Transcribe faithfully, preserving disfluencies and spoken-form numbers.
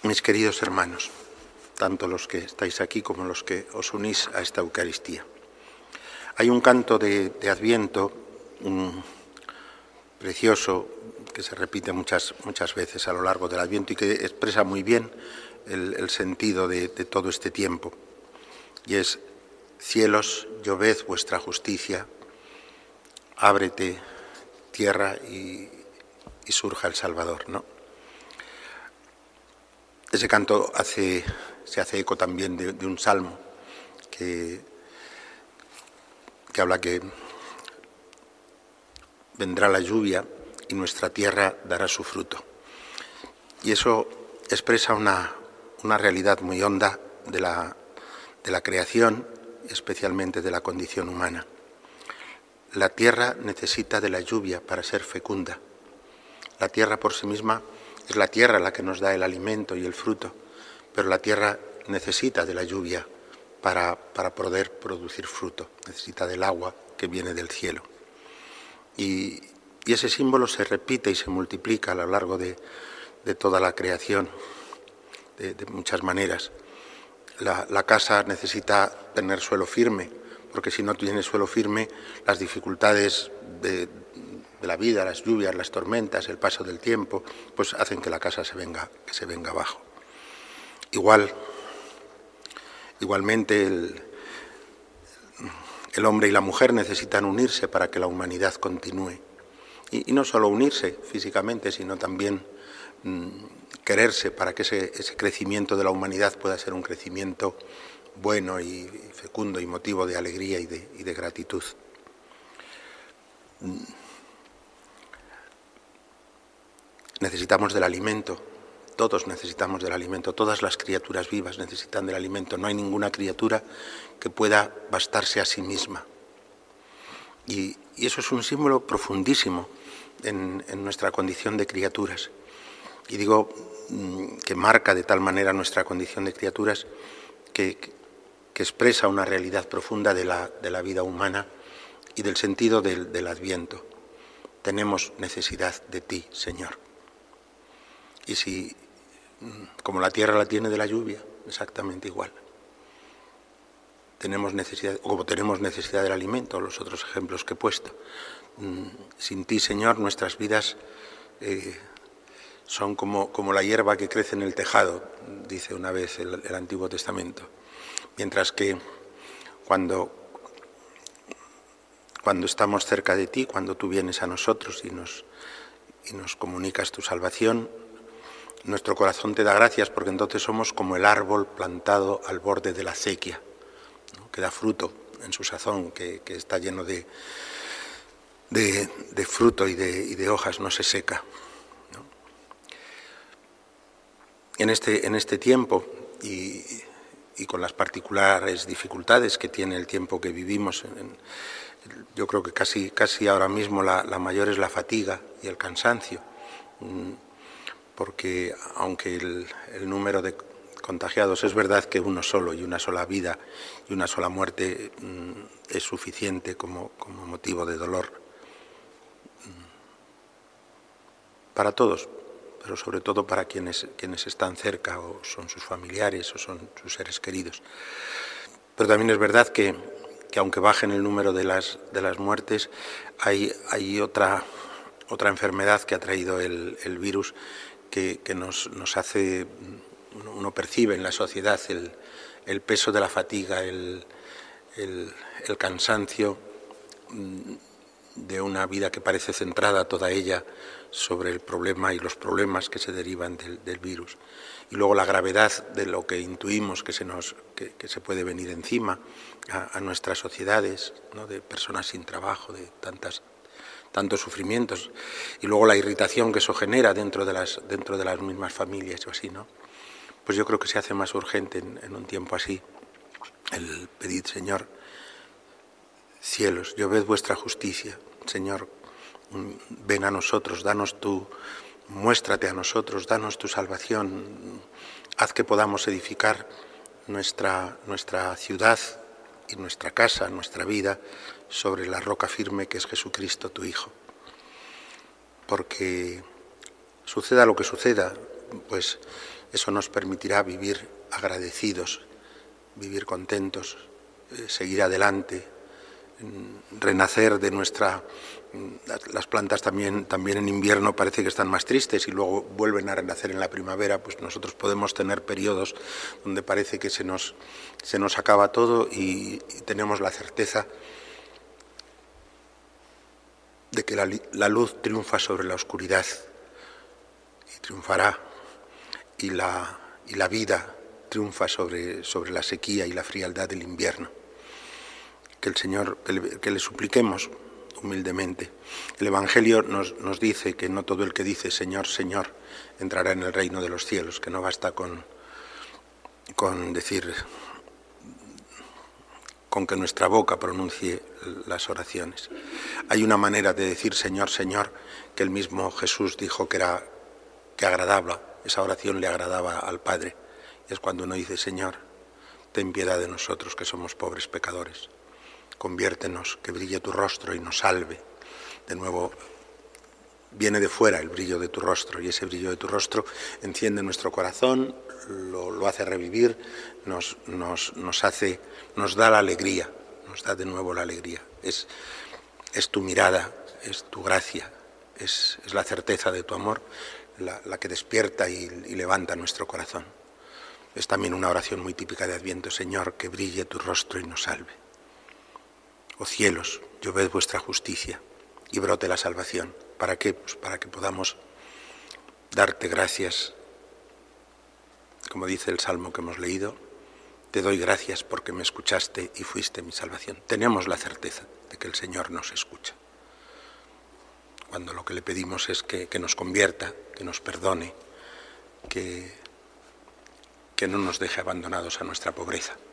Mis queridos hermanos, tanto los que estáis aquí como los que os unís a esta Eucaristía, hay un canto de, de Adviento un, precioso que se repite muchas, muchas veces a lo largo del Adviento y que expresa muy bien el, el sentido de, de todo este tiempo. Y es: cielos, lloved vuestra justicia, ábrete tierra y, y surja el Salvador, ¿no? Ese canto hace, se hace eco también de, de un salmo que, que habla que vendrá la lluvia y nuestra tierra dará su fruto. Y eso expresa una, una realidad muy honda de la, de la creación, especialmente de la condición humana. La tierra necesita de la lluvia para ser fecunda. La tierra por sí misma es la tierra la que nos da el alimento y el fruto, pero la tierra necesita de la lluvia para, para poder producir fruto, necesita del agua que viene del cielo. Y, y ese símbolo se repite y se multiplica a lo largo de, de toda la creación, de, de muchas maneras. La, la casa necesita tener suelo firme, porque si no tiene suelo firme, las dificultades de, de la vida, las lluvias, las tormentas, el paso del tiempo, pues hacen que la casa se venga, que se venga abajo. Igual, igualmente el, el hombre y la mujer necesitan unirse para que la humanidad continúe. Y, y no solo unirse físicamente, sino también mmm, quererse para que ese, ese crecimiento de la humanidad pueda ser un crecimiento bueno y fecundo y motivo de alegría y de, y de gratitud. Necesitamos del alimento, todos necesitamos del alimento, todas las criaturas vivas necesitan del alimento, no hay ninguna criatura que pueda bastarse a sí misma. Y, y eso es un símbolo profundísimo en, en nuestra condición de criaturas. Y digo mmm, que marca de tal manera nuestra condición de criaturas que, que expresa una realidad profunda de la, de la vida humana y del sentido del, del Adviento. Tenemos necesidad de ti, Señor. Y si, como la tierra la tiene de la lluvia, exactamente igual. Tenemos necesidad, como tenemos necesidad del alimento, los otros ejemplos que he puesto. Sin ti, Señor, nuestras vidas eh, son como, como la hierba que crece en el tejado, dice una vez el, el Antiguo Testamento. Mientras que cuando, cuando estamos cerca de ti, cuando tú vienes a nosotros y nos, y nos comunicas tu salvación, nuestro corazón te da gracias, porque entonces somos como el árbol plantado al borde de la acequia, ¿no? Que da fruto en su sazón, que, que está lleno de, de, de fruto y de, y de hojas, no se seca, ¿no? En este, en este tiempo y, y con las particulares dificultades que tiene el tiempo que vivimos, en, yo creo que casi, casi ahora mismo la, la mayor es la fatiga y el cansancio, porque aunque el, el número de contagiados es verdad que uno solo y una sola vida y una sola muerte mmm, es suficiente como, como motivo de dolor mmm, para todos, pero sobre todo para quienes, quienes están cerca o son sus familiares o son sus seres queridos. Pero también es verdad que, que aunque baje el número de las, de las muertes, hay, hay otra, otra enfermedad que ha traído el, el virus que, que nos, nos hace, uno percibe en la sociedad el, el peso de la fatiga, el, el, el cansancio de una vida que parece centrada toda ella sobre el problema y los problemas que se derivan del, del virus. Y luego la gravedad de lo que intuimos que se, nos, que, que se puede venir encima a, a nuestras sociedades, ¿no? De personas sin trabajo, de tantas tantos sufrimientos, y luego la irritación que eso genera dentro de las, dentro de las mismas familias o así, ¿no? Pues yo creo que se hace más urgente en, en un tiempo así el pedir, Señor, cielos, lloved vuestra justicia, Señor, ven a nosotros, danos tu, muéstrate a nosotros, danos tu salvación, haz que podamos edificar nuestra, nuestra ciudad y nuestra casa, nuestra vida, sobre la roca firme que es Jesucristo, tu Hijo. Porque suceda lo que suceda, pues Eso nos permitirá vivir agradecidos, vivir contentos, eh, seguir adelante, renacer de nuestra... Las plantas también, también en invierno parece que están más tristes y luego vuelven a renacer en la primavera. Pues nosotros podemos tener periodos donde parece que se nos, se nos acaba todo y, y tenemos la certeza de que la, la luz triunfa sobre la oscuridad y triunfará, y la, y la vida triunfa sobre, sobre la sequía y la frialdad del invierno. Que el Señor, que le, que le supliquemos humildemente. El Evangelio nos, nos dice que no todo el que dice Señor, Señor entrará en el reino de los cielos, que no basta con, con decir, con que nuestra boca pronuncie las oraciones. Hay una manera de decir Señor, Señor, que el mismo Jesús dijo que era, que agradaba, esa oración le agradaba al Padre. Y es cuando uno dice Señor, ten piedad de nosotros que somos pobres pecadores. Conviértenos, que brille tu rostro y nos salve. De nuevo, viene de fuera el brillo de tu rostro, y ese brillo de tu rostro enciende nuestro corazón, lo, lo hace revivir, nos, nos, nos, hace, nos da la alegría, nos da de nuevo la alegría. Es, es tu mirada, es tu gracia, es, es la certeza de tu amor la, la que despierta y, y levanta nuestro corazón. Es también una oración muy típica de Adviento: Señor, que brille tu rostro y nos salve. Oh cielos, lloved vuestra justicia y brote la salvación. ¿Para qué? Pues para que podamos darte gracias. Como dice el Salmo que hemos leído, te doy gracias porque me escuchaste y fuiste mi salvación. Tenemos la certeza de que el Señor nos escucha. Cuando lo que le pedimos es que, que nos convierta, que nos perdone, que, que no nos deje abandonados a nuestra pobreza.